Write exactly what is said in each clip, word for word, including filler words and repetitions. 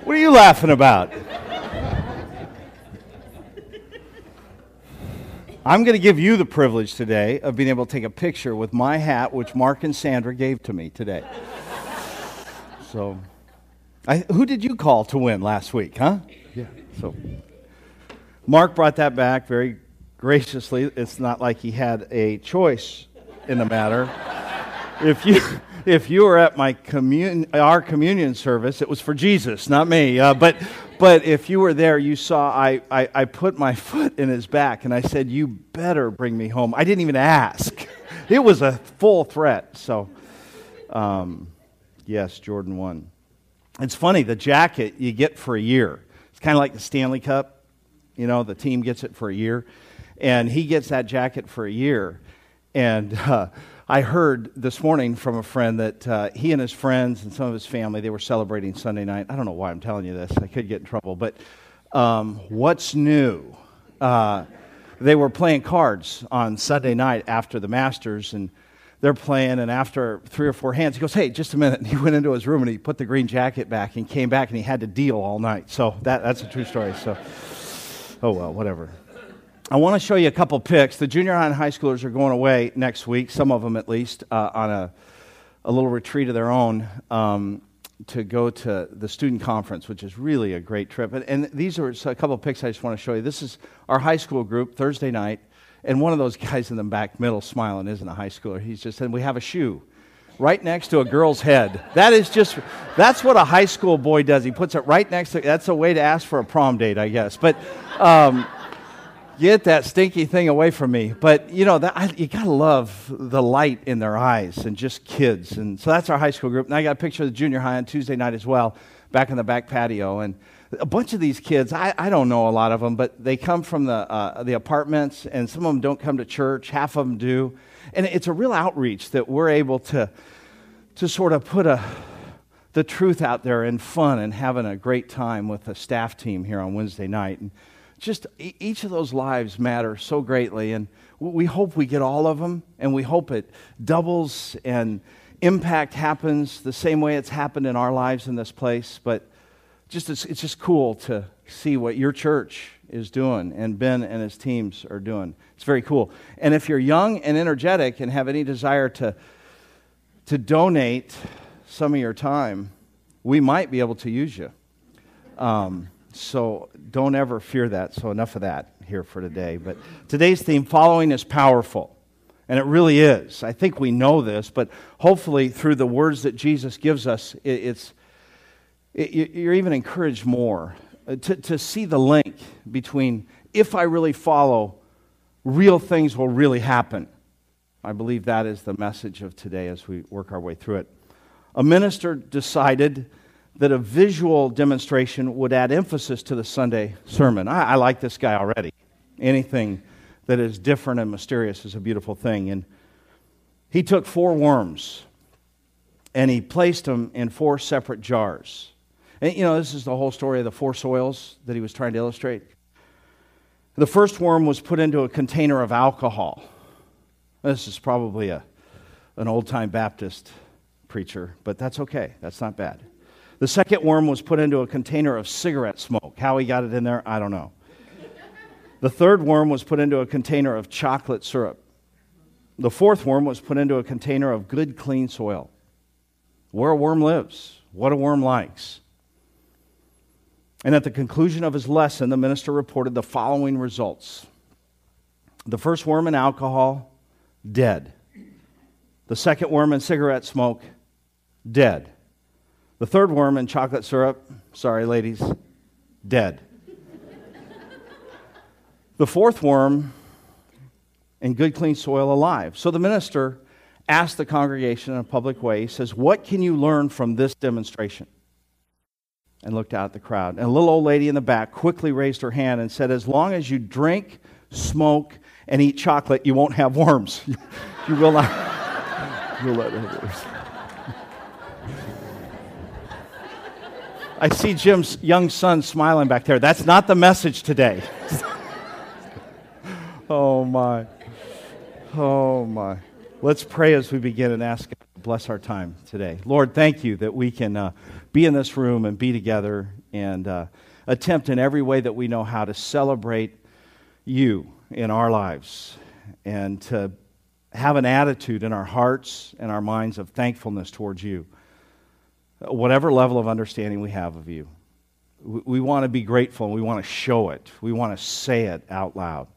What are you laughing about? I'm going to give you the privilege today of being able to take a picture with my hat, which Mark and Sandra gave to me today. So, I, who did you call to win last week, huh? Yeah. So, Mark brought that back very graciously. It's not like he had a choice in the matter. If you if you were at my commun our communion service, it was for Jesus, not me. Uh, but but if you were there, you saw I, I I put my foot in his back and I said, "You better bring me home." I didn't even ask. It was a full threat. So, um, yes, Jordan won. It's funny, the jacket you get for a year. It's kind of like the Stanley Cup. You know, the team gets it for a year, and he gets that jacket for a year. And uh, I heard this morning from a friend that uh, he and his friends and some of his family, they were celebrating Sunday night. I don't know why I'm telling you this. I could get in trouble. But um, what's new? Uh, they were playing cards on Sunday night after the Masters, and they're playing, and after three or four hands, he goes, "Hey, just a minute." And he went into his room, and he put the green jacket back and came back, and he had to deal all night. So that that's a true story. So, oh, well, whatever. I want to show you a couple pics. The junior high and high schoolers are going away next week, some of them at least, uh, on a, a little retreat of their own um, to go to the student conference, which is really a great trip. And, and these are a couple of pics I just want to show you. This is our high school group, Thursday night, and one of those guys in the back middle smiling isn't a high schooler. He's just saying, we have a shoe right next to a girl's head. That is just, that's what a high school boy does. He puts it right next to, that's a way to ask for a prom date, I guess. But, um, get that stinky thing away from me. But, you know, that, I, you got to love the light in their eyes and just kids. And so that's our high school group. And I got a picture of the junior high on Tuesday night as well, back in the back patio. And a bunch of these kids, I, I don't know a lot of them, but they come from the uh, the apartments, and some of them don't come to church. Half of them do. And it's a real outreach that we're able to, to sort of put a, the truth out there and fun and having a great time with the staff team here on Wednesday night. And just each of those lives matter so greatly, and we hope we get all of them, and we hope it doubles and impact happens the same way it's happened in our lives in this place. But just it's, it's just cool to see what your church is doing and Ben and his teams are doing. It's very cool. And if you're young and energetic and have any desire to to donate some of your time, we might be able to use you. Um, So don't ever fear that. So enough of that here for today. But today's theme, following, is powerful. And it really is. I think we know this, but hopefully through the words that Jesus gives us, it, it's it, you're even encouraged more to, to see the link between, if I really follow, real things will really happen. I believe that is the message of today as we work our way through it. A minister decided that a visual demonstration would add emphasis to the Sunday sermon. I, I like this guy already. Anything that is different and mysterious is a beautiful thing. And he took four worms, and he placed them in four separate jars. And, you know, this is the whole story of the four soils that he was trying to illustrate. The first worm was put into a container of alcohol. This is probably a an old-time Baptist preacher, but that's okay. That's not bad. The second worm was put into a container of cigarette smoke. How he got it in there, I don't know. The third worm was put into a container of chocolate syrup. The fourth worm was put into a container of good, clean soil. Where a worm lives, what a worm likes. And at the conclusion of his lesson, the minister reported the following results. The first worm in alcohol, dead. The second worm in cigarette smoke, dead. The third worm in chocolate syrup, sorry ladies, dead. The fourth worm in good, clean soil, alive. So the minister asked the congregation in a public way, he says, "What can you learn from this demonstration?" And looked out at the crowd. And a little old lady in the back quickly raised her hand and said, "As long as you drink, smoke, and eat chocolate, you won't have worms. You will not. You'll not have worms." I see Jim's young son smiling back there. That's not the message today. Oh, my. Oh, my. Let's pray as we begin and ask God to bless our time today. Lord, thank you that we can uh, be in this room and be together and uh, attempt in every way that we know how to celebrate you in our lives and to have an attitude in our hearts and our minds of thankfulness towards you, whatever level of understanding we have of you. We, we want to be grateful and we want to show it. We want to say it out loud.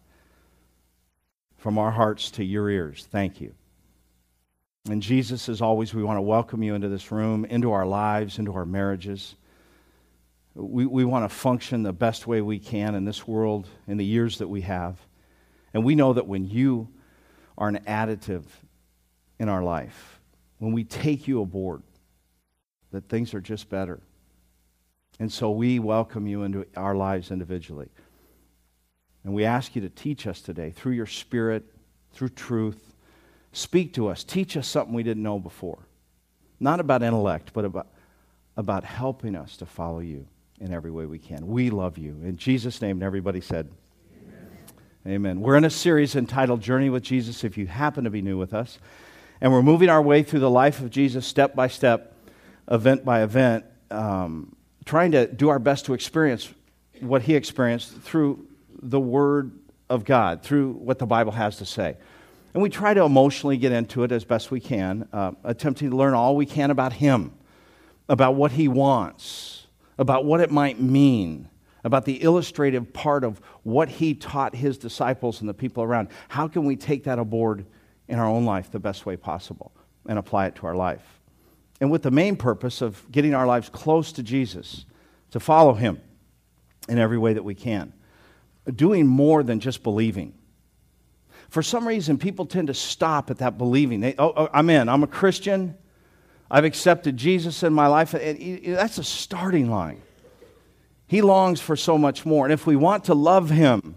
From our hearts to your ears, thank you. And Jesus, as always, we want to welcome you into this room, into our lives, into our marriages. We, we want to function the best way we can in this world, in the years that we have. And we know that when you are an additive in our life, when we take you aboard, that things are just better. And so we welcome you into our lives individually. And we ask you to teach us today through your Spirit, through truth. Speak to us. Teach us something we didn't know before. Not about intellect, but about, about helping us to follow you in every way we can. We love you. In Jesus' name, and everybody said, Amen. Amen. We're in a series entitled Journey with Jesus, if you happen to be new with us. And we're moving our way through the life of Jesus step by step, event by event, um, trying to do our best to experience what he experienced through the Word of God, through what the Bible has to say. And we try to emotionally get into it as best we can, uh, attempting to learn all we can about him, about what he wants, about what it might mean, about the illustrative part of what he taught his disciples and the people around. How can we take that aboard in our own life the best way possible and apply it to our life? And with the main purpose of getting our lives close to Jesus, to follow him in every way that we can, doing more than just believing. For some reason, people tend to stop at that believing. They, oh, oh, I'm in. I'm a Christian. I've accepted Jesus in my life. And he, that's a starting line. He longs for so much more. And if we want to love him,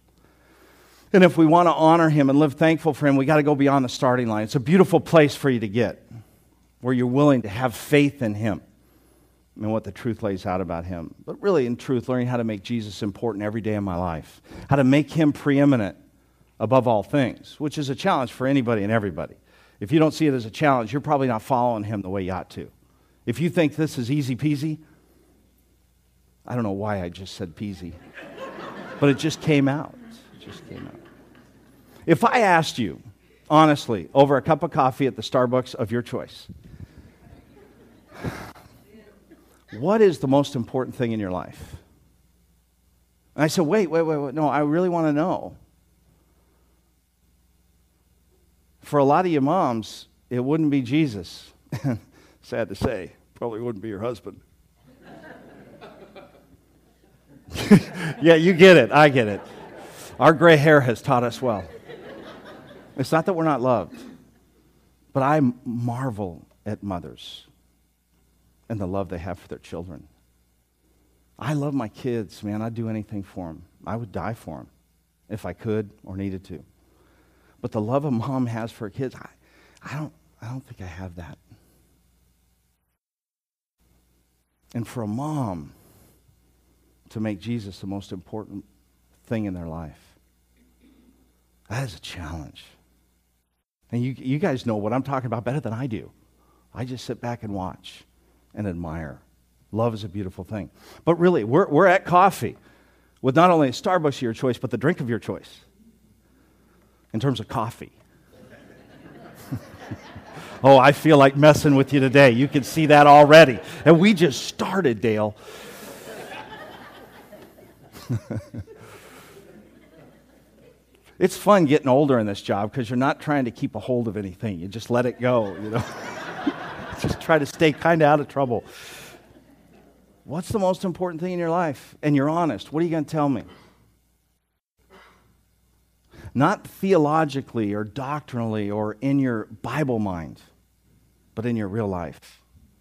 and if we want to honor him and live thankful for him, we got to go beyond the starting line. It's a beautiful place for you to get, where you're willing to have faith in him and what the truth lays out about him. But really, in truth, learning how to make Jesus important every day of my life, how to make him preeminent above all things, which is a challenge for anybody and everybody. If you don't see it as a challenge, you're probably not following him the way you ought to. If you think this is easy peasy, I don't know why I just said peasy, but it just came out. It just came out. If I asked you, honestly, over a cup of coffee at the Starbucks of your choice, what is the most important thing in your life? And I said, wait, wait, wait, wait, no, I really want to know. For a lot of you moms, it wouldn't be Jesus. Sad to say, probably wouldn't be your husband. Yeah, you get it. I get it. Our gray hair has taught us well. It's not that we're not loved, but I marvel at mothers and the love they have for their children. I love my kids, man. I'd do anything for them. I would die for them if I could or needed to. But the love a mom has for her kids, I, I don't, I don't think I have that. And for a mom to make Jesus the most important thing in their life, that is a challenge. And you, you guys know what I'm talking about better than I do. I just sit back and watch and admire. Love is a beautiful thing. But really, we're, we're at coffee with not only a Starbucks of your choice, but the drink of your choice. In terms of coffee. Oh, I feel like messing with you today. You can see that already. And we just started, Dale. It's fun getting older in this job because you're not trying to keep a hold of anything. You just let it go, you know. Just try to stay kind of out of trouble. What's the most important thing in your life? And you're honest. What are you going to tell me? Not theologically or doctrinally or in your Bible mind, but in your real life.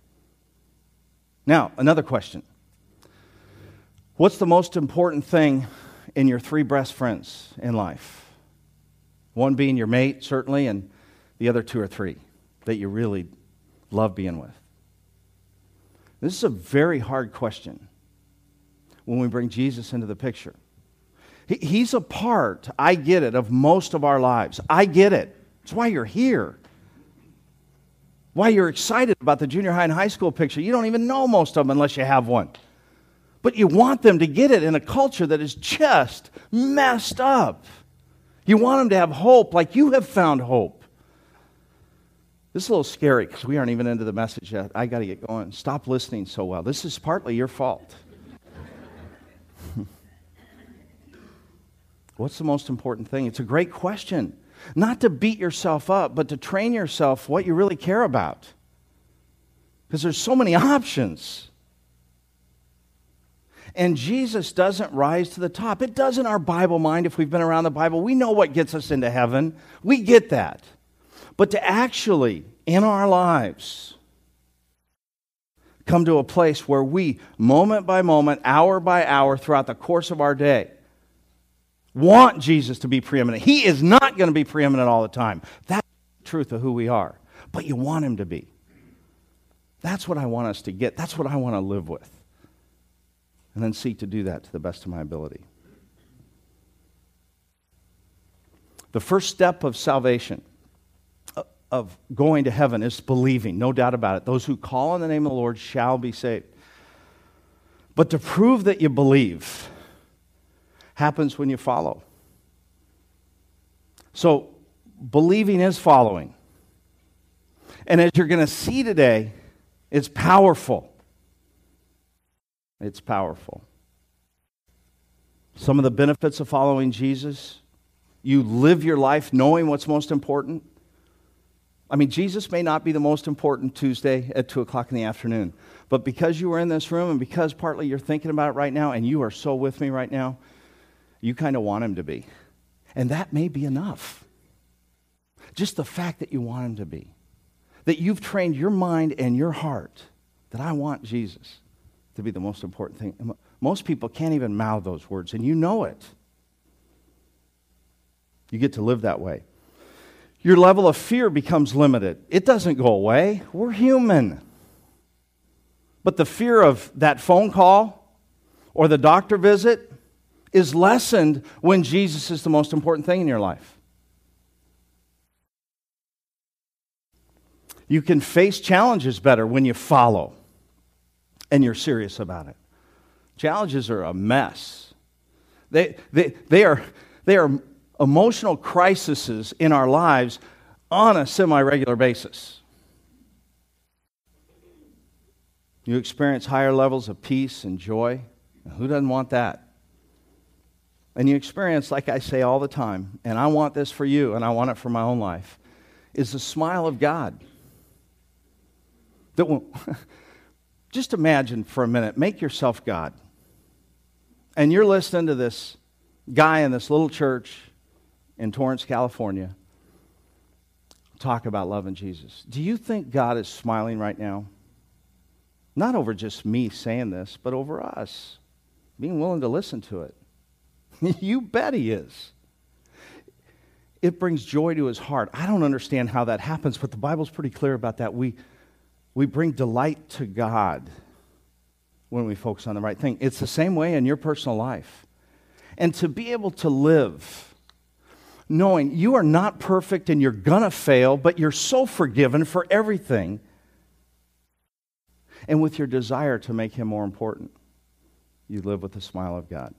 Now, another question. What's the most important thing in your three best friends in life? One being your mate, certainly, and the other two or three that you really love being with. This is a very hard question when we bring Jesus into the picture. He, he's a part, I get it, of most of our lives. I get it. That's why you're here. Why you're excited about the junior high and high school picture. You don't even know most of them unless you have one. But you want them to get it in a culture that is just messed up. You want them to have hope like you have found hope. This is a little scary because we aren't even into the message yet. I got to get going. Stop listening so well. This is partly your fault. What's the most important thing? It's a great question. Not to beat yourself up, but to train yourself what you really care about. Because there's so many options. And Jesus doesn't rise to the top. It does in our Bible mind if we've been around the Bible. We know what gets us into heaven. We get that. But to actually, in our lives, come to a place where we, moment by moment, hour by hour, throughout the course of our day, want Jesus to be preeminent. He is not going to be preeminent all the time. That's the truth of who we are. But you want him to be. That's what I want us to get. That's what I want to live with. And then seek to do that to the best of my ability. The first step of salvation, of going to heaven, is believing. No doubt about it. Those who call on the name of the Lord shall be saved. But to prove that you believe happens when you follow. So, believing is following. And as you're going to see today, it's powerful. It's powerful. Some of the benefits of following Jesus, you live your life knowing what's most important. I mean, Jesus may not be the most important Tuesday at two o'clock in the afternoon, but because you are in this room and because partly you're thinking about it right now and you are so with me right now, you kind of want him to be. And that may be enough. Just the fact that you want him to be. That you've trained your mind and your heart that I want Jesus to be the most important thing. Most people can't even mouth those words, and you know it. You get to live that way. Your level of fear becomes limited. It doesn't go away. We're human. But the fear of that phone call or the doctor visit is lessened when Jesus is the most important thing in your life. You can face challenges better when you follow and you're serious about it. Challenges are a mess. They, they, they, are, they are emotional crises in our lives on a semi-regular basis. You experience higher levels of peace and joy. Who doesn't want that? And you experience, like I say all the time, and I want this for you, and I want it for my own life, is the smile of God. That will, just imagine for a minute, make yourself God. And you're listening to this guy in this little church in Torrance, California, talk about loving Jesus. Do you think God is smiling right now? Not over just me saying this, but over us, being willing to listen to it. You bet he is. It brings joy to his heart. I don't understand how that happens, but the Bible's pretty clear about that. We, we bring delight to God when we focus on the right thing. It's the same way in your personal life. And to be able to live knowing you are not perfect and you're gonna fail, but you're so forgiven for everything, and with your desire to make him more important, you live with the smile of God.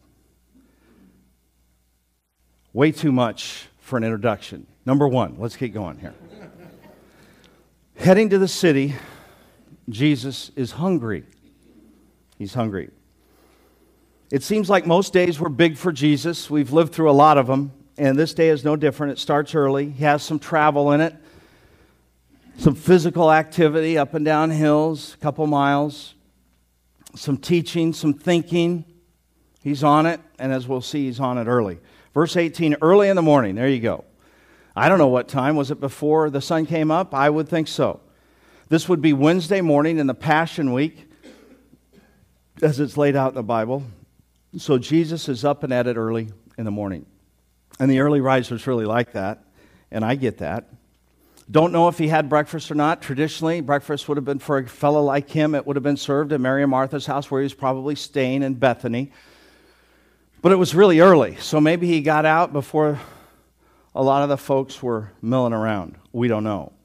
Way too much for an introduction. Number one, let's get going here. Heading to the city, Jesus is hungry. He's hungry. It seems like most days were big for Jesus. We've lived through a lot of them, and this day is no different. It starts early. He has some travel in it, some physical activity up and down hills, a couple miles, some teaching, some thinking. He's on it, and as we'll see, he's on it early. Verse eighteen, early in the morning. There you go. I don't know what time. Was it before the sun came up? I would think so. This would be Wednesday morning in the Passion Week, as it's laid out in the Bible. So Jesus is up and at it early in the morning. And the early risers really like that, and I get that. Don't know if he had breakfast or not. Traditionally, breakfast would have been for a fellow like him. It would have been served at Mary and Martha's house where he was probably staying in Bethany. But it was really early, so maybe he got out before a lot of the folks were milling around. We don't know.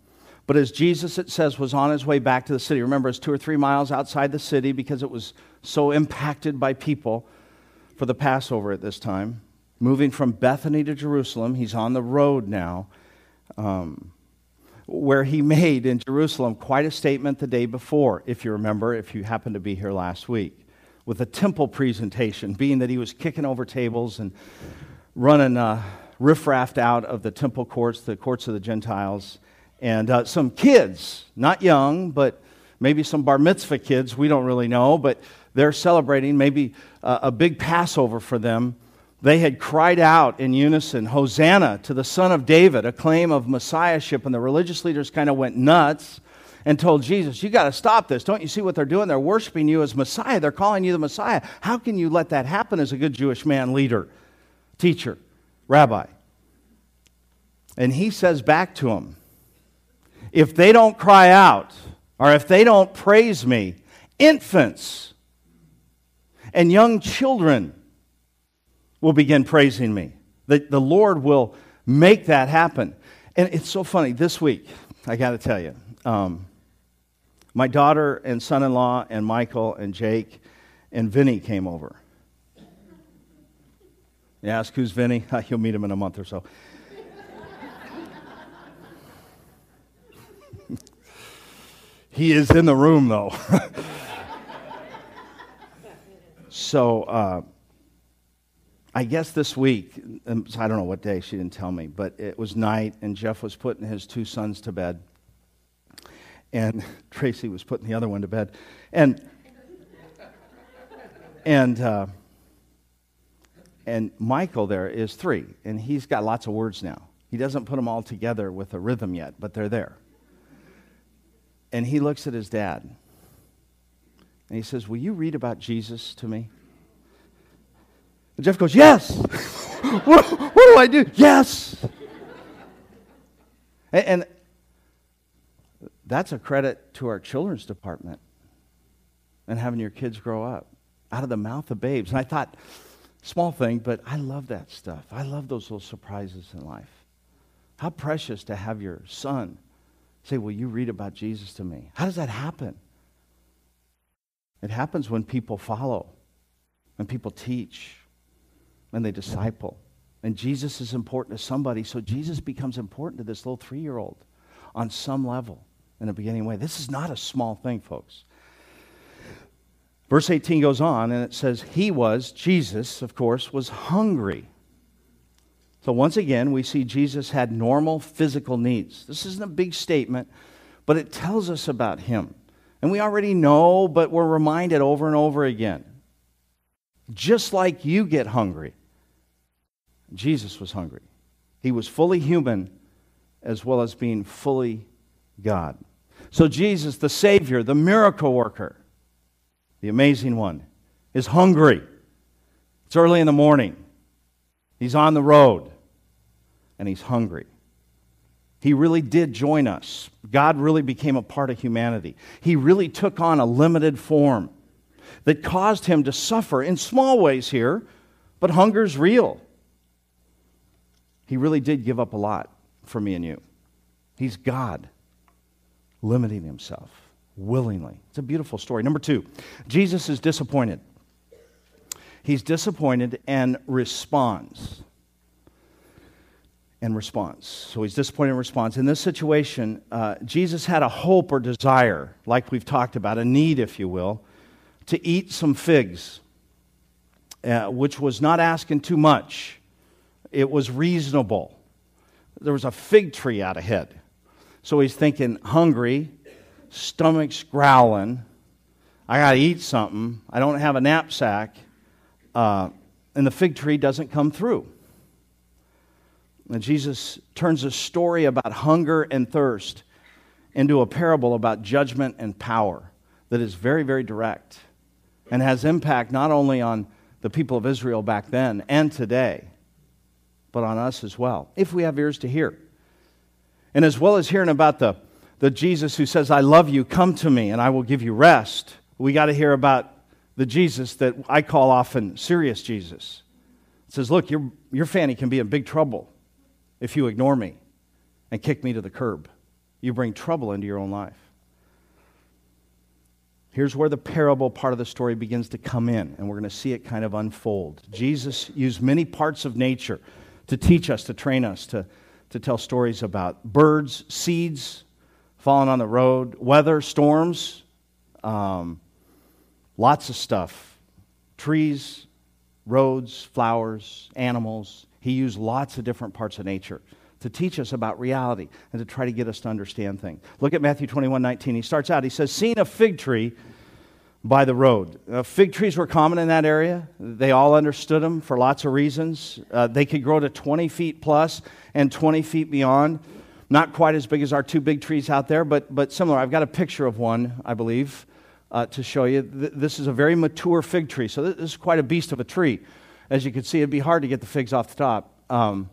But as Jesus, it says, was on his way back to the city, remember, it's two or three miles outside the city because it was so impacted by people for the Passover at this time. Moving from Bethany to Jerusalem, he's on the road now, um, where he made in Jerusalem quite a statement the day before, if you remember, if you happened to be here last week, with a temple presentation, being that he was kicking over tables and running uh, riffraff out of the temple courts, the courts of the Gentiles, and uh, some kids, not young, but maybe some bar mitzvah kids, we don't really know, but they're celebrating maybe uh, a big Passover for them. They had cried out in unison, "Hosanna to the Son of David," a claim of messiahship, and the religious leaders kind of went nuts and told Jesus, "You got to stop this. Don't you see what they're doing? They're worshiping you as Messiah. They're calling you the Messiah. How can you let that happen as a good Jewish man, leader, teacher, rabbi?" And he says back to them, "If they don't cry out, or if they don't praise me, infants and young children will begin praising me." The, the Lord will make that happen. And it's so funny. This week, I got to tell you, um, my daughter and son-in-law and Michael and Jake and Vinny came over. You ask who's Vinny? You'll meet him in a month or so. He is in the room, though. so, uh, I guess this week, I don't know what day, she didn't tell me, but it was night, and Jeff was putting his two sons to bed, and Tracy was putting the other one to bed, and and uh, and Michael there is three, and he's got lots of words now. He doesn't put them all together with a rhythm yet, but they're there. And he looks at his dad, and he says, "Will you read about Jesus to me?" And Jeff goes, "Yes." what, what do I do? Yes. And, and that's a credit to our children's department and having your kids grow up out of the mouth of babes. And I thought, small thing, but I love that stuff. I love those little surprises in life. How precious to have your son say, "Will you read about Jesus to me?" How does that happen? It happens when people follow, when people teach, and they disciple. And Jesus is important to somebody, so Jesus becomes important to this little three-year-old on some level in a beginning way. This is not a small thing, folks. Verse eighteen goes on, and it says, he was, Jesus, of course, was hungry. So once again, we see Jesus had normal physical needs. This isn't a big statement, but it tells us about him. And we already know, but we're reminded over and over again. Just like you get hungry, Jesus was hungry. He was fully human as well as being fully God. So Jesus, the Savior, the miracle worker, the amazing one, is hungry. It's early in the morning. He's on the road, and he's hungry. He really did join us. God really became a part of humanity. He really took on a limited form that caused him to suffer in small ways here, but hunger's real. He really did give up a lot for me and you. He's God, limiting himself willingly. It's a beautiful story. Number two, Jesus is disappointed. He's disappointed and responds. And responds. So he's disappointed and responds. In this situation, uh, Jesus had a hope or desire, like we've talked about, a need, if you will, to eat some figs, uh, which was not asking too much. It was reasonable. There was a fig tree out ahead. So he's thinking, hungry, stomach's growling, I got to eat something, I don't have a knapsack, uh, and the fig tree doesn't come through. And Jesus turns a story about hunger and thirst into a parable about judgment and power that is very, very direct and has impact not only on the people of Israel back then and today, but on us as well, if we have ears to hear. And as well as hearing about the, the Jesus who says, "I love you, come to me, and I will give you rest," we got to hear about the Jesus that I call often serious Jesus. It says, "Look, your, your fanny can be in big trouble if you ignore me and kick me to the curb. you bring trouble into your own life. Here's where the parable part of the story begins to come in, and we're going to see it kind of unfold. Jesus used many parts of nature to teach us, to train us, to, to tell stories about birds, seeds falling on the road, weather, storms, um, lots of stuff, trees, roads, flowers, animals. He used lots of different parts of nature to teach us about reality and to try to get us to understand things. Look at Matthew twenty-one nineteen. He starts out, he says, seeing a fig tree by the road. Uh, fig trees were common in that area. They all understood them for lots of reasons. Uh, they could grow to twenty feet plus and twenty feet beyond. Not quite as big as our two big trees out there, but, but similar. I've got a picture of one, I believe, uh, to show you. Th- this is a very mature fig tree, so this, this is quite a beast of a tree. As you can see, it'd be hard to get the figs off the top. Um,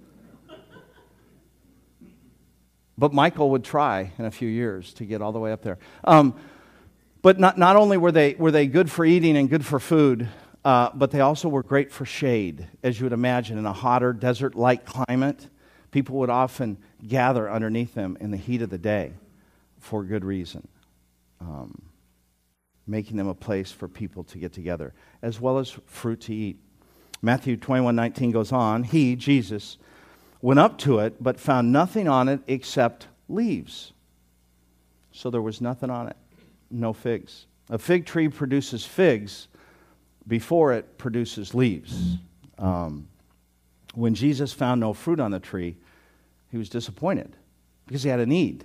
But Michael would try in a few years to get all the way up there. Um, but not, not only were they, were they good for eating and good for food, uh, but they also were great for shade. As you would imagine, in a hotter, desert-like climate, people would often gather underneath them in the heat of the day for good reason, um, making them a place for people to get together, as well as fruit to eat. Matthew twenty-one nineteen goes on, he, Jesus, went up to it, but found nothing on it except leaves. So there was nothing on it, no figs. A fig tree produces figs before it produces leaves. Um, when Jesus found no fruit on the tree, he was disappointed because he had a need.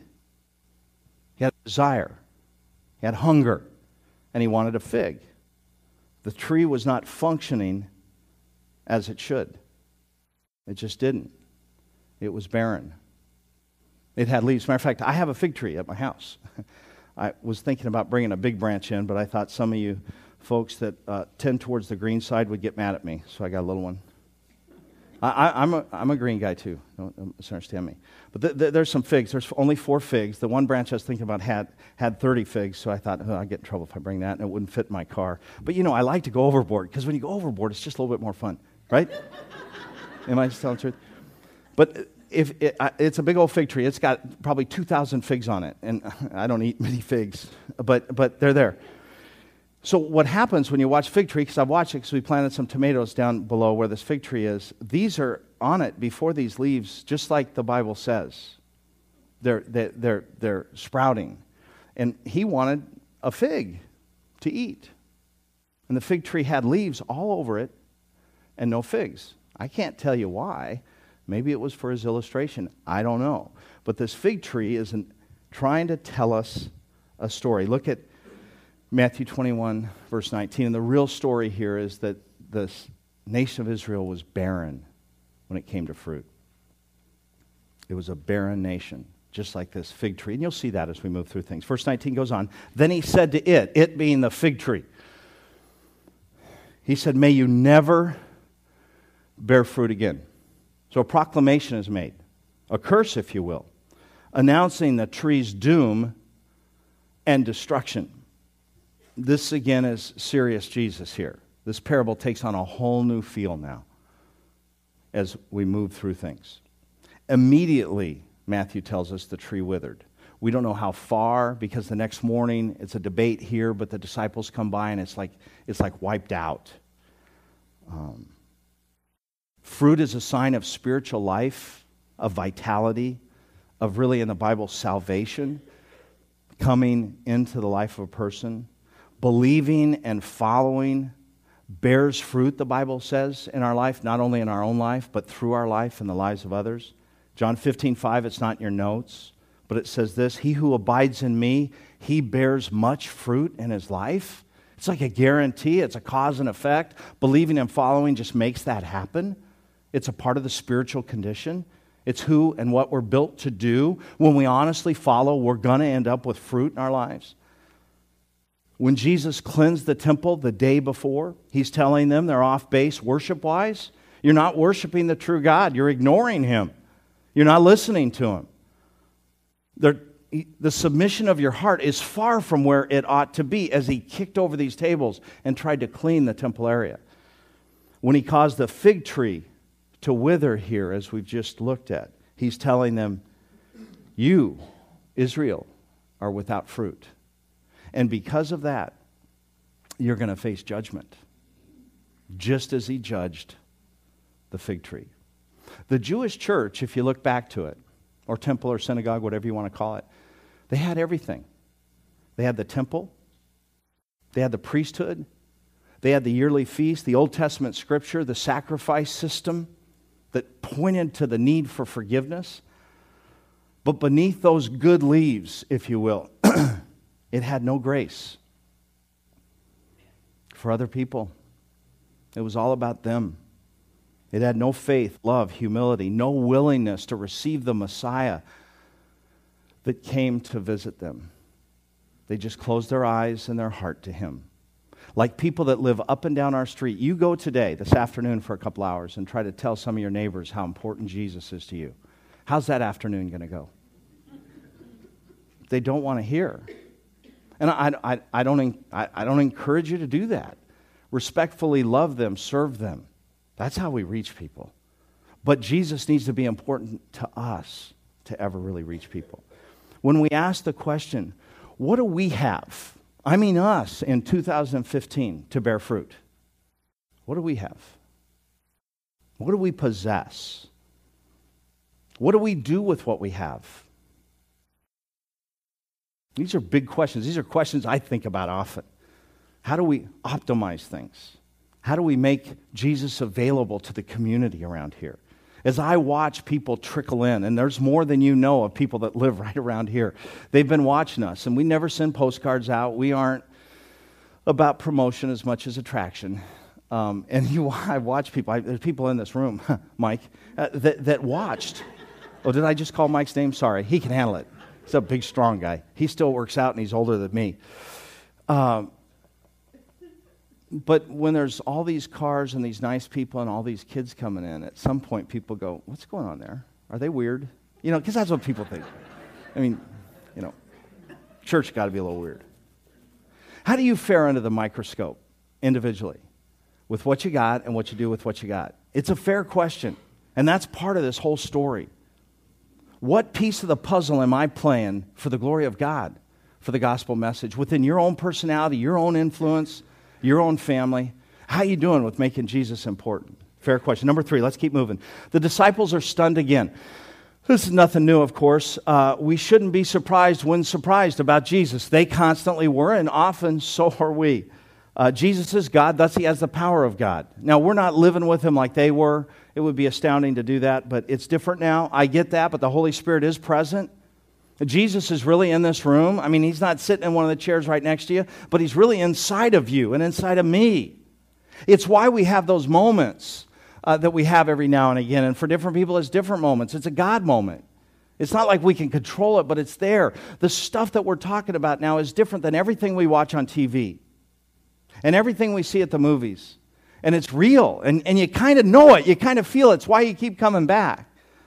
He had a desire. He had hunger, and he wanted a fig. The tree was not functioning as it should. It just didn't. It was barren. It had leaves. As a matter of fact, I have a fig tree at my house. I was thinking about bringing a big branch in, but I thought some of you folks that uh, tend towards the green side would get mad at me, so I got a little one. I, I, I'm, a, I'm a green guy too, don't, don't misunderstand me. But th- th- there's some figs. There's only four figs. The one branch I was thinking about had, had thirty figs, so I thought, oh, I'd get in trouble if I bring that, and it wouldn't fit in my car. But you know, I like to go overboard, because when you go overboard, it's just a little bit more fun, right? Am I just telling the truth? But if it, it's a big old fig tree. It's got probably two thousand figs on it, and I don't eat many figs, but but they're there. So what happens when you watch fig tree, because I've watched it because we planted some tomatoes down below where this fig tree is, these are on it before these leaves, just like the Bible says. They're, they're, they're, they're sprouting. And he wanted a fig to eat. And the fig tree had leaves all over it and no figs. I can't tell you why. Maybe it was for his illustration. I don't know. But this fig tree is an, trying to tell us a story. Look at Matthew twenty-one, verse nineteen. And the real story here is that the nation of Israel was barren when it came to fruit. It was a barren nation, just like this fig tree. And you'll see that as we move through things. Verse nineteen goes on. Then he said to it, it being the fig tree, he said, may you never bear fruit again. So a proclamation is made, a curse, if you will, announcing the tree's doom and destruction. This, again, is serious Jesus here. This parable takes on a whole new feel now as we move through things. Immediately, Matthew tells us the tree withered. We don't know how far, because the next morning it's a debate here, but the disciples come by and it's like it's like wiped out. Um, fruit is a sign of spiritual life, of vitality, of really, in the Bible, salvation coming into the life of a person. Believing and following bears fruit, the Bible says, in our life, not only in our own life, but through our life and the lives of others. John fifteen five, it's not in your notes, but it says this, he who abides in me, he bears much fruit in his life. It's like a guarantee. It's a cause and effect. Believing and following just makes that happen. It's a part of the spiritual condition. It's who and what we're built to do. When we honestly follow, we're going to end up with fruit in our lives. When Jesus cleansed the temple the day before, he's telling them they're off base worship-wise. You're not worshiping the true God. You're ignoring him. You're not listening to him. They're, the submission of your heart is far from where it ought to be, as he kicked over these tables and tried to clean the temple area. When he caused the fig tree to wither here, as we've just looked at, he's telling them, you Israel are without fruit. And because of that, you're going to face judgment, just as he judged the fig tree. The Jewish church, if you look back to it, or temple or synagogue, whatever you want to call it, they had everything. They had the temple, they had the priesthood, they had the yearly feast, the Old Testament scripture, the sacrifice system that pointed to the need for forgiveness. But beneath those good leaves, if you will, it had no grace for other people. It was all about them. It had no faith, love, humility, no willingness to receive the Messiah that came to visit them. They just closed their eyes and their heart to him. Like people that live up and down our street. You go today, this afternoon, for a couple hours and try to tell some of your neighbors how important Jesus is to you. How's that afternoon going to go? They don't want to hear. And I, I, I, don't, I, I don't encourage you to do that. Respectfully love them, serve them. That's how we reach people. But Jesus needs to be important to us to ever really reach people. When we ask the question, what do we have? I mean us in two thousand fifteen to bear fruit. What do we have? What do we possess? What do we do with what we have? These are big questions. These are questions I think about often. How do we optimize things? How do we make Jesus available to the community around here? As I watch people trickle in, and there's more than you know of people that live right around here. They've been watching us, and we never send postcards out. We aren't about promotion as much as attraction. Um, and you, I watch people. I, there's people in this room, Mike, uh, that, that watched. Oh, did I just call Mike's name? Sorry. He can handle it. He's a big, strong guy. He still works out, and he's older than me. Um, But when there's all these cars and these nice people and all these kids coming in, at some point people go, what's going on there? Are they weird? You know, because that's what people think. I mean, you know, church got to be a little weird. How do you fare under the microscope individually with what you got and what you do with what you got? It's a fair question, and that's part of this whole story. What piece of the puzzle am I playing for the glory of God, for the gospel message, within your own personality, your own influence, your own family? How you doing with making Jesus important? Fair question. Number three, let's keep moving. The disciples are stunned again. This is nothing new, of course. Uh, we shouldn't be surprised when surprised about Jesus. They constantly were, and often so are we. Uh, Jesus is God, thus he has the power of God. Now, we're not living with him like they were. It would be astounding to do that, but it's different now. I get that, but the Holy Spirit is present. Jesus is really in this room. I mean, he's not sitting in one of the chairs right next to you, but he's really inside of you and inside of me. It's why we have those moments uh, that we have every now and again. And for different people, it's different moments. It's a God moment. It's not like we can control it, but it's there. The stuff that we're talking about now is different than everything we watch on T V and everything we see at the movies. And it's real. And, and you kind of know it. You kind of feel it. It's why you keep coming back.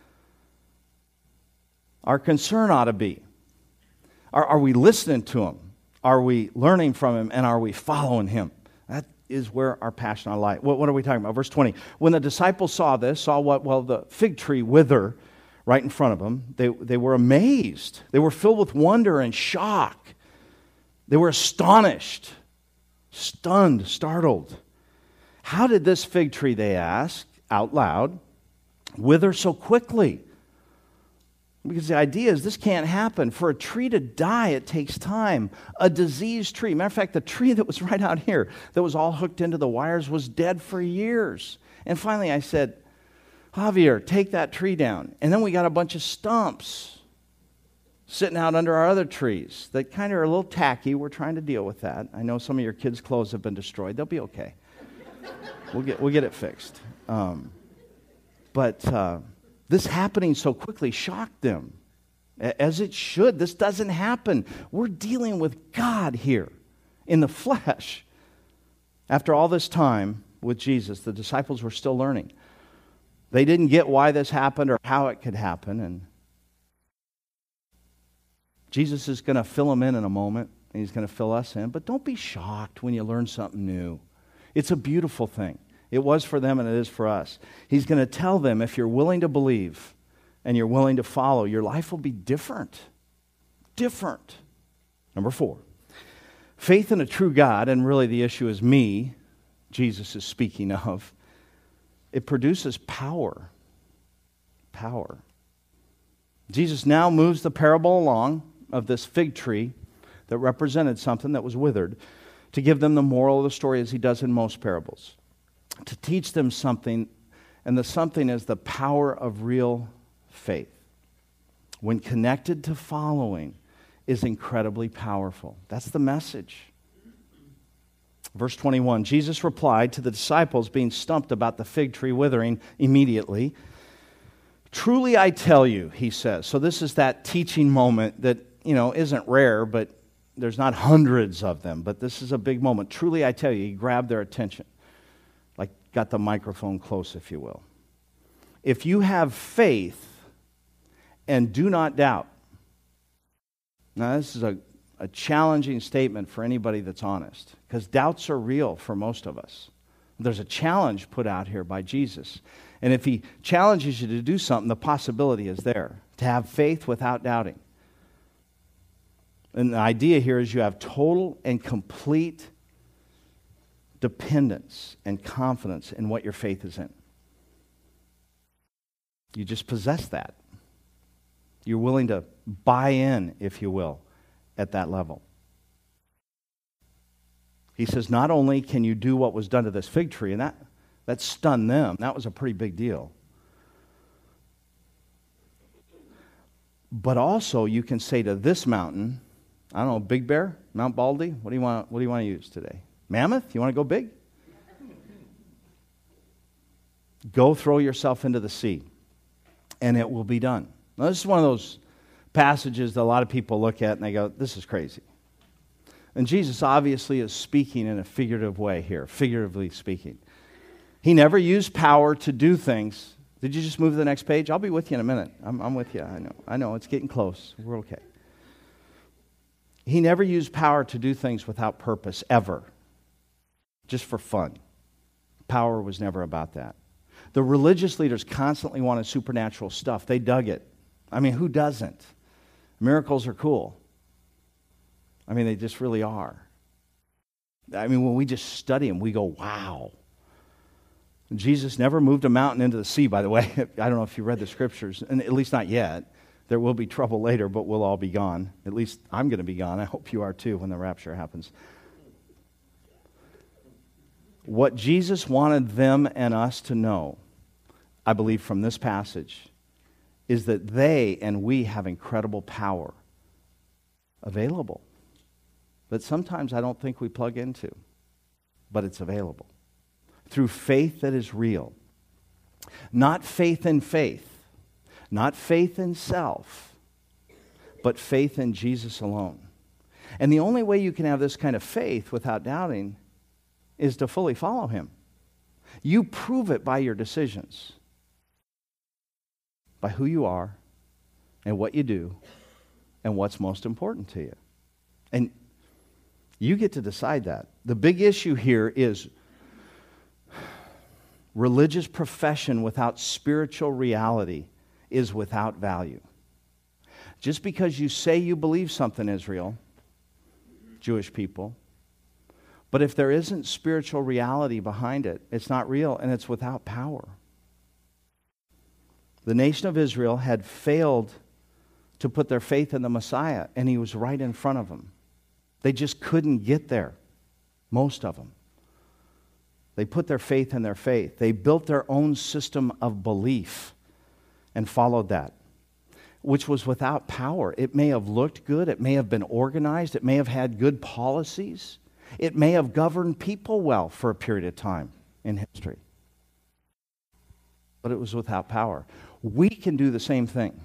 Our concern ought to be, are, are we listening to him? Are we learning from him? And are we following him? That is where our passion ought to lie. What, what are we talking about? Verse twenty. When the disciples saw this, saw what? Well, the fig tree wither right in front of them, they, they were amazed. They were filled with wonder and shock. They were astonished, stunned, startled. How did this fig tree, they asked out loud, wither so quickly? Because the idea is this can't happen. For a tree to die, it takes time. A diseased tree. Matter of fact, the tree that was right out here, that was all hooked into the wires, was dead for years. And finally I said, Javier, take that tree down. And then we got a bunch of stumps sitting out under our other trees that kind of are a little tacky. We're trying to deal with that. I know some of your kids' clothes have been destroyed. They'll be okay. We'll get, we'll get it fixed. Um, but... Uh, This happening so quickly shocked them, as it should. This doesn't happen. We're dealing with God here in the flesh. After all this time with Jesus, the disciples were still learning. They didn't get why this happened or how it could happen. And Jesus is going to fill them in in a moment, and he's going to fill us in. But don't be shocked when you learn something new. It's a beautiful thing. It was for them and it is for us. He's going to tell them, if you're willing to believe and you're willing to follow, your life will be different. different. Number four, faith in a true God, and really the issue is me, Jesus is speaking of, it produces power. Power. Jesus now moves the parable along of this fig tree that represented something that was withered to give them the moral of the story, as he does in most parables, to teach them something, and the something is the power of real faith. When connected to following, is incredibly powerful. That's the message. Verse twenty-one, Jesus replied to the disciples being stumped about the fig tree withering immediately. Truly I tell you, he says. So this is that teaching moment that, you know, isn't rare, but there's not hundreds of them, but this is a big moment. Truly I tell you, he grabbed their attention. Like got the microphone close, if you will. If you have faith and do not doubt. Now this is a, a challenging statement for anybody that's honest, because doubts are real for most of us. There's a challenge put out here by Jesus. And if he challenges you to do something, the possibility is there, to have faith without doubting. And the idea here is you have total and complete dependence and confidence in what your faith is in. You just possess that. You're willing to buy in, if you will, at that level. He says, not only can you do what was done to this fig tree, and that, that stunned them. That was a pretty big deal. But also you can say to this mountain, I don't know, Big Bear, Mount Baldy, what do you want, what do you want to use today? Mammoth, you want to go big? Go throw yourself into the sea, and it will be done. Now, this is one of those passages that a lot of people look at and they go, this is crazy. And Jesus obviously is speaking in a figurative way here, figuratively speaking. He never used power to do things. Did you just move to the next page? I'll be with you in a minute. I'm, I'm with you. I know. I know. It's getting close. We're okay. He never used power to do things without purpose, ever. Just for fun. Power was never about that. The religious leaders constantly wanted supernatural stuff. They dug it. I mean, who doesn't? Miracles are cool. I mean, they just really are. I mean, when we just study them, we go, wow. Jesus never moved a mountain into the sea, by the way. I don't know if you read the scriptures, and at least not yet. There will be trouble later, but we'll all be gone. At least I'm going to be gone. I hope you are too when the rapture happens. What Jesus wanted them and us to know, I believe from this passage, is that they and we have incredible power available that sometimes I don't think we plug into, but it's available. Through faith that is real. Not faith in faith. Not faith in self, but faith in Jesus alone. And the only way you can have this kind of faith without doubting is to fully follow him. You prove it by your decisions, by who you are and what you do and what's most important to you. And you get to decide that. The big issue here is religious profession without spiritual reality is without value. Just because you say you believe something, Israel, Jewish people, but if there isn't spiritual reality behind it, it's not real and it's without power. The nation of Israel had failed to put their faith in the Messiah, and he was right in front of them. They just couldn't get there, most of them. They put their faith in their faith. They built their own system of belief and followed that, which was without power. It may have looked good. It may have been organized. It may have had good policies. It may have governed people well for a period of time in history. But it was without power. We can do the same thing.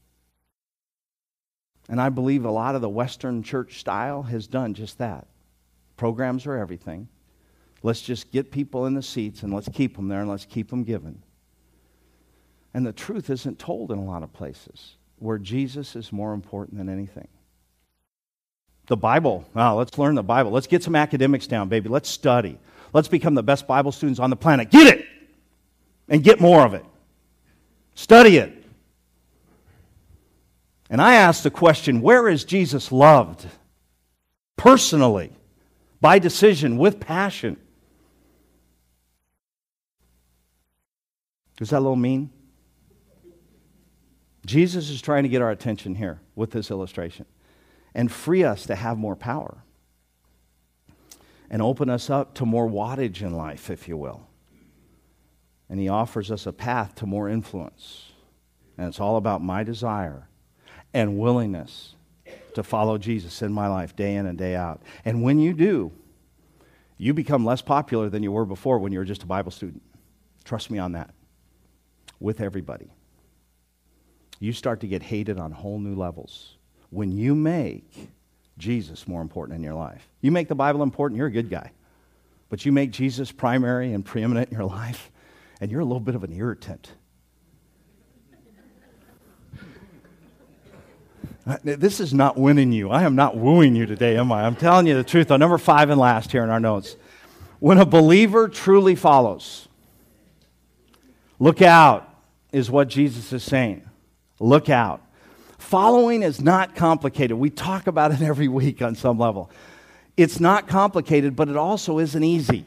And I believe a lot of the Western church style has done just that. Programs are everything. Let's just get people in the seats and let's keep them there and let's keep them given. And the truth isn't told in a lot of places where Jesus is more important than anything. The Bible. Wow, let's learn the Bible. Let's get some academics down, baby. Let's study. Let's become the best Bible students on the planet. Get it! And get more of it. Study it. And I asked the question, where is Jesus loved? Personally, by decision, with passion. Is that a little mean? Jesus is trying to get our attention here with this illustration and free us to have more power and open us up to more wattage in life, if you will. And he offers us a path to more influence. And it's all about my desire and willingness to follow Jesus in my life day in and day out. And when you do, you become less popular than you were before when you were just a Bible student. Trust me on that. With everybody. You start to get hated on whole new levels when you make Jesus more important in your life. You make the Bible important, you're a good guy. But you make Jesus primary and preeminent in your life, and you're a little bit of an irritant. This is not winning you. I am not wooing you today, am I? I'm telling you the truth. On number five and last here in our notes. When a believer truly follows, look out is what Jesus is saying. Look out. Following is not complicated. We talk about it every week on some level. It's not complicated, but it also isn't easy.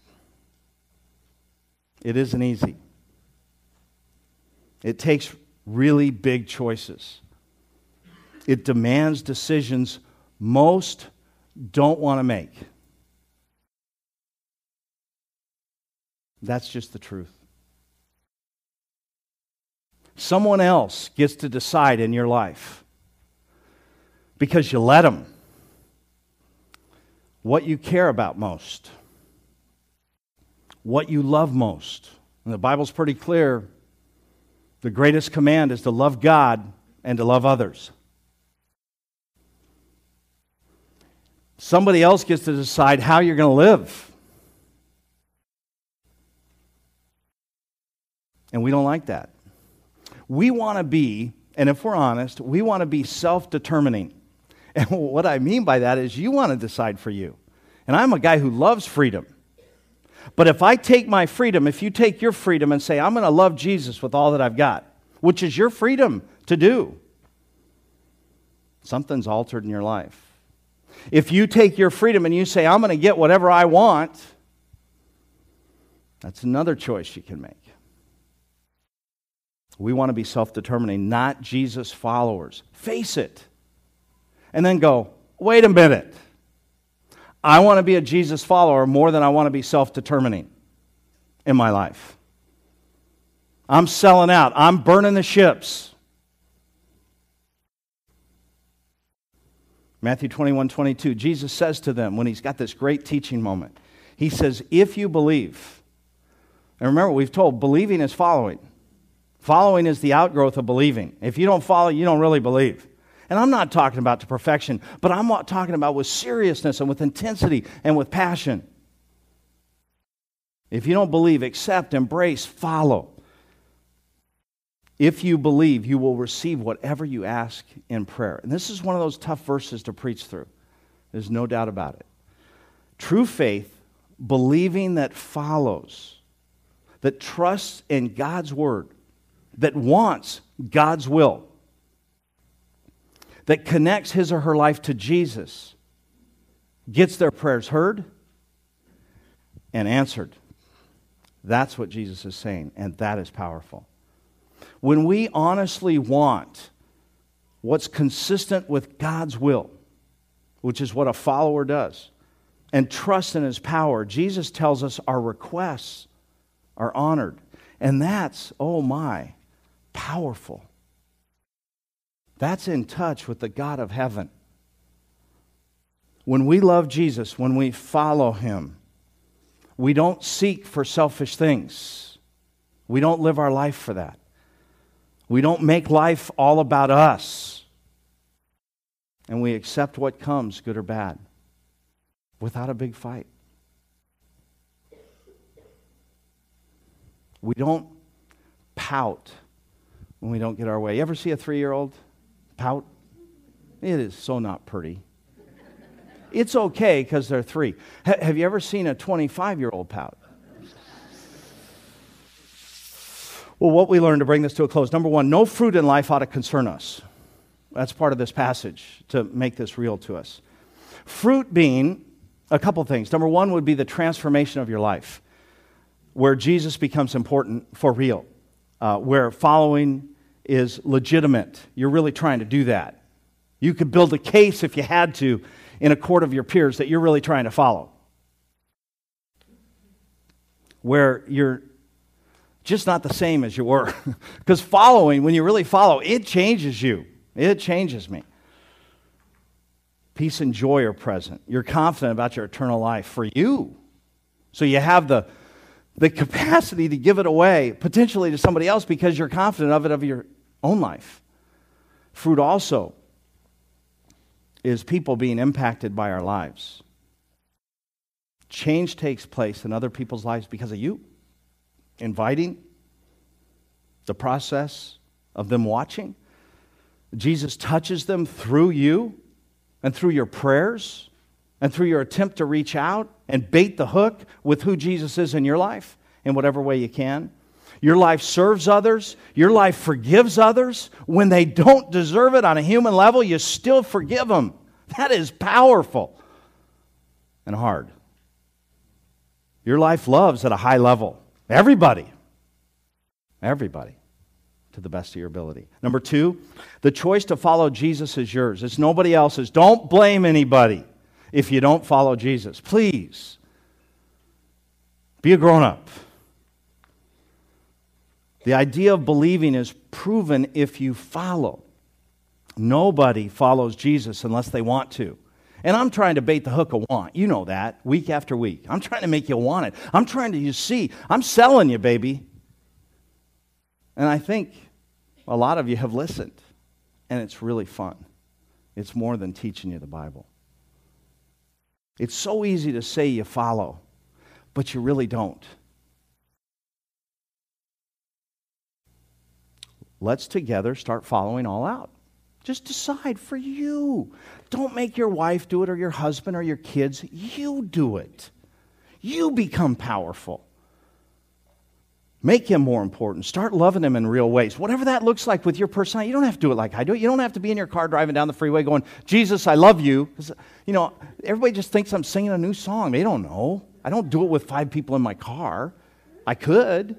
It isn't easy. It takes really big choices. It demands decisions most don't want to make. That's just the truth. Someone else gets to decide in your life because you let them what you care about most, what you love most. And the Bible's pretty clear. The greatest command is to love God and to love others. Somebody else gets to decide how you're going to live. And we don't like that. We want to be, and if we're honest, we want to be self-determining. And what I mean by that is you want to decide for you. And I'm a guy who loves freedom. But if I take my freedom, if you take your freedom and say, I'm going to love Jesus with all that I've got, which is your freedom to do, something's altered in your life. If you take your freedom and you say, I'm going to get whatever I want, that's another choice you can make. We want to be self-determining, not Jesus followers. Face it. And then go, wait a minute. I want to be a Jesus follower more than I want to be self-determining in my life. I'm selling out. I'm burning the ships. Matthew twenty-one, twenty-two, Jesus says to them when he's got this great teaching moment, he says, if you believe, and remember we've told believing is following. Following is the outgrowth of believing. If you don't follow, you don't really believe. And I'm not talking about to perfection, but I'm talking about with seriousness and with intensity and with passion. If you don't believe, accept, embrace, follow. If you believe, you will receive whatever you ask in prayer. And this is one of those tough verses to preach through. There's no doubt about it. True faith, believing that follows, that trusts in God's word, that wants God's will, that connects his or her life to Jesus, gets their prayers heard and answered. That's what Jesus is saying, and that is powerful. When we honestly want what's consistent with God's will, which is what a follower does, and trust in his power, Jesus tells us our requests are honored. And that's, oh my, powerful. That's in touch with the God of heaven. When we love Jesus, when we follow him, we don't seek for selfish things. We don't live our life for that. We don't make life all about us. And we accept what comes, good or bad, without a big fight. We don't pout when we don't get our way. You ever see a three-year-old pout? It is so not pretty. It's okay because they're three. H- have you ever seen a twenty-five-year-old pout? Well, what we learned to bring this to a close. Number one, no fruit in life ought to concern us. That's part of this passage to make this real to us. Fruit being a couple things. Number one would be the transformation of your life, where Jesus becomes important for real, uh, where following is legitimate. You're really trying to do that. You could build a case if you had to in a court of your peers that you're really trying to follow. Where you're just not the same as you were. Because following, when you really follow, it changes you. It changes me. Peace and joy are present. You're confident about your eternal life for you. So you have the, the capacity to give it away, potentially to somebody else, because you're confident of it of your own life. Fruit also is people being impacted by our lives. Change takes place in other people's lives because of you. Inviting, the process of them watching. Jesus touches them through you and through your prayers and through your attempt to reach out and bait the hook with who Jesus is in your life in whatever way you can. Your life serves others. Your life forgives others. When they don't deserve it on a human level, you still forgive them. That is powerful and hard. Your life loves at a high level. Everybody. Everybody. To the best of your ability. Number two, the choice to follow Jesus is yours. It's nobody else's. Don't blame anybody if you don't follow Jesus. Please. Be a grown-up. The idea of believing is proven if you follow. Nobody follows Jesus unless they want to. And I'm trying to bait the hook of want. You know that, week after week. I'm trying to make you want it. I'm trying to, you see, I'm selling you, baby. And I think a lot of you have listened, and it's really fun. It's more than teaching you the Bible. It's so easy to say you follow, but you really don't. Let's together start following all out. Just decide for you. Don't make your wife do it or your husband or your kids. You do it. You become powerful. Make him more important. Start loving him in real ways. Whatever that looks like with your personality. You don't have to do it like I do it. You don't have to be in your car driving down the freeway going, Jesus, I love you. You know, everybody just thinks I'm singing a new song. They don't know. I don't do it with five people in my car. I could.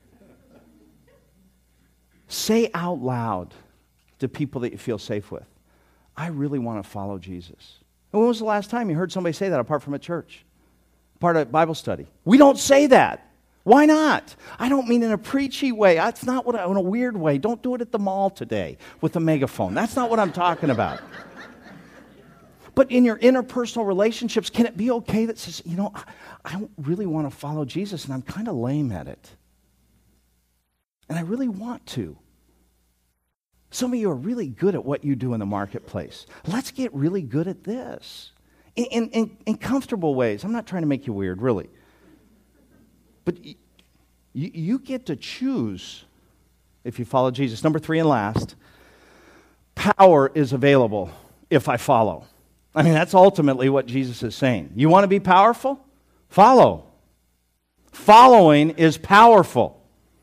Say out loud to people that you feel safe with, I really want to follow Jesus. And when was the last time you heard somebody say that apart from a church? Part of Bible study. We don't say that. Why not? I don't mean in a preachy way. That's not what I, in a weird way. Don't do it at the mall today with a megaphone. That's not what I'm talking about. But in your interpersonal relationships, can it be okay that says, you know, I, I really want to follow Jesus and I'm kind of lame at it. And I really want to. Some of you are really good at what you do in the marketplace. Let's get really good at this. In, in, in, in comfortable ways. I'm not trying to make you weird, really. But y- you, you get to choose if you follow Jesus. Number three and last, power is available if I follow. I mean, that's ultimately what Jesus is saying. You want to be powerful? Follow. Following is powerful.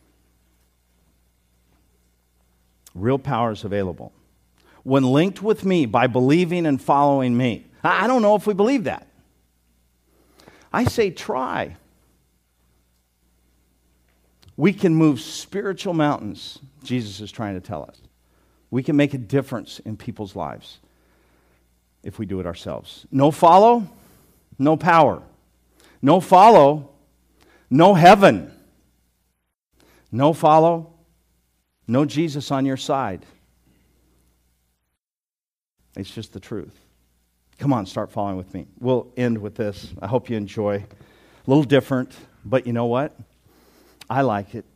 Real power is available. When linked with me by believing and following me. I don't know if we believe that. I say try. We can move spiritual mountains, Jesus is trying to tell us. We can make a difference in people's lives if we do it ourselves. No follow, no power. No follow, no heaven. No follow, no Jesus on your side. It's just the truth. Come on, start following with me. We'll end with this. I hope you enjoy. A little different, but you know what? I like it.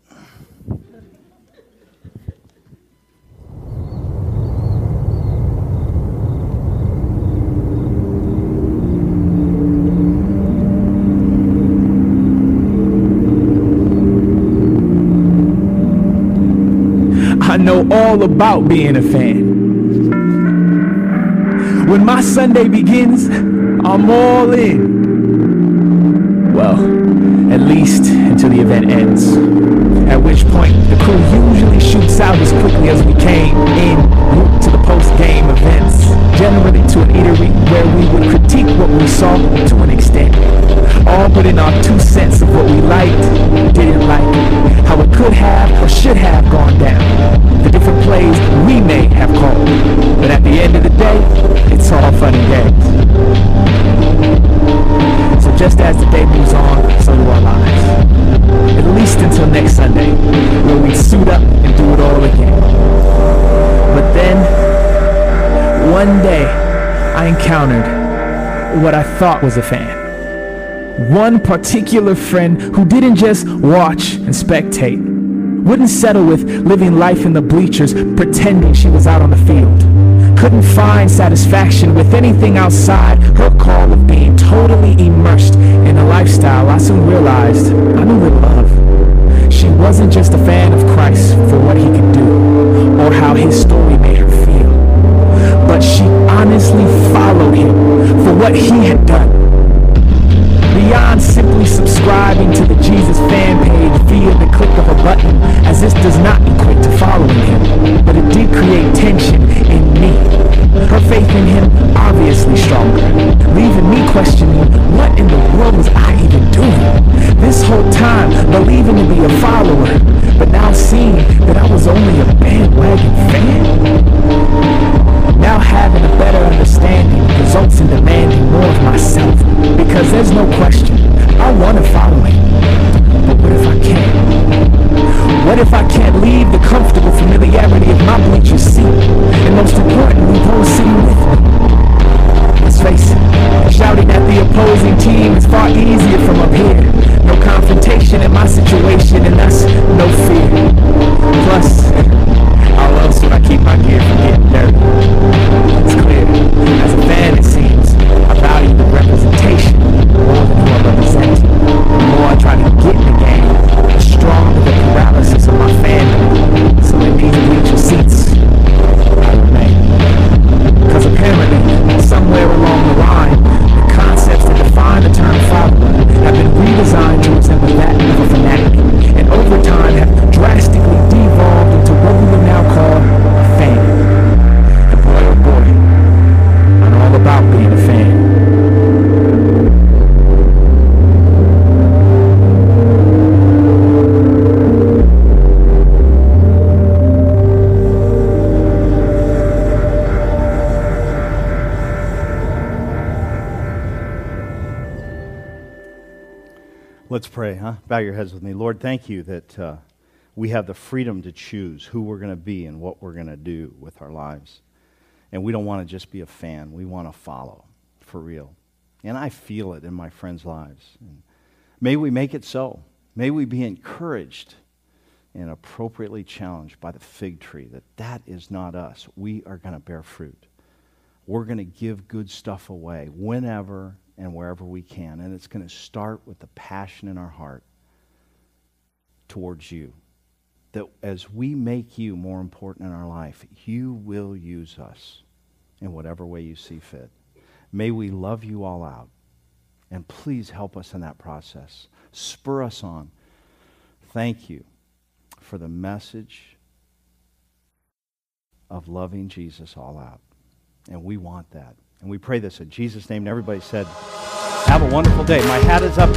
I know all about being a fan. When my Sunday begins, I'm all in. Well, at least until the event ends. At which point, the crew usually shoots out as quickly as we came in to the post game. generally to an eatery where we would critique what we saw to an extent. All put in our two cents of what we liked, didn't like, how it could have or should have gone down, the different plays we may have called. But at the end of the day, it's all fun and games. So just as the day moves on, so do our lives. At least until next Sunday, where we suit up and do it all again. But then, one day, I encountered what I thought was a fan. One particular friend who didn't just watch and spectate, wouldn't settle with living life in the bleachers, pretending she was out on the field. Couldn't find satisfaction with anything outside her call of being totally immersed in a lifestyle I soon realized I knew with love. She wasn't just a fan of Christ for what he could do, or how his story made her feel, but she honestly followed him for what he had done. Beyond simply subscribing to the Jesus fan page via the click of a button, as this does not equate to following him, but it did create tension in me. Her faith in him obviously stronger, leaving me questioning what in the world was I even doing? This whole time believing to be a follower, but now seeing that I was only a bandwagon fan. Now having a better understanding results in demanding more of myself, because there's no question, I want to follow him. But what if I can't? What if I can't leave the comfortable familiarity of my bleacher seat, and most importantly, those sitting with me? Let's face it, shouting at the opposing team is far easier from up here. No confrontation in my situation, and thus no fear. Plus, how else would I keep my gear from getting dirty? It's clear, as a fan it seems, I value the representation more than who I'm representing. The more I try to get in the game, the stronger the paralysis of my fandom. So in these bleacher seats, I remain. Because apparently, somewhere along the line, the concepts that define the term follower have been redesigned to resemble that of a fanatic, and over time have drastically devolved into what we would now call a fan. And boy oh boy, I'm all about being a fan. Let's pray, huh? Bow your heads with me. Lord, thank you that uh, we have the freedom to choose who we're going to be and what we're going to do with our lives. And we don't want to just be a fan. We want to follow for real. And I feel it in my friends' lives. And may we make it so. May we be encouraged and appropriately challenged by the fig tree that that is not us. We are going to bear fruit. We're going to give good stuff away whenever and wherever we can. And it's going to start with the passion in our heart towards you. That as we make you more important in our life, you will use us in whatever way you see fit. May we love you all out. And please help us in that process. Spur us on. Thank you for the message of loving Jesus all out. And we want that. And we pray this in Jesus' name. And everybody said, have a wonderful day. My hat is up.